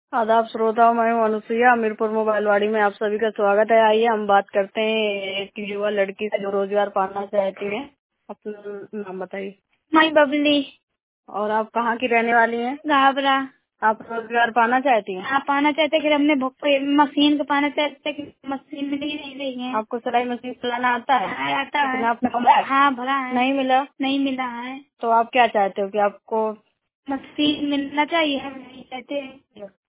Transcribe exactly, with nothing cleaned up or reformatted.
आदाब श्रोताओं, मैं हूँ अनुसुईया, अमीरपुर मोबाइलवाड़ी में आप सभी का स्वागत है। आइए हम बात करते हैं एक युवा लड़की से जो रोजगार पाना चाहती है। अपना नाम बताइए। माई बबली। और आप कहाँ की रहने वाली हैं? घाबरा। आप रोजगार पाना चाहती हैं? हाँ, पाना चाहते कि हमने मशीन को पाना चाहते कि मशीन मिल ही नहीं रही है। आपको सिलाई मशीन चलाना आता है? हाँ, आता है। कितना आपने भरा? हाँ, भरा है। नहीं मिला? नहीं मिला है। तो आप क्या चाहते हो कि आपको मशीन मिलना चाहिए, हम नहीं चाहते हैं।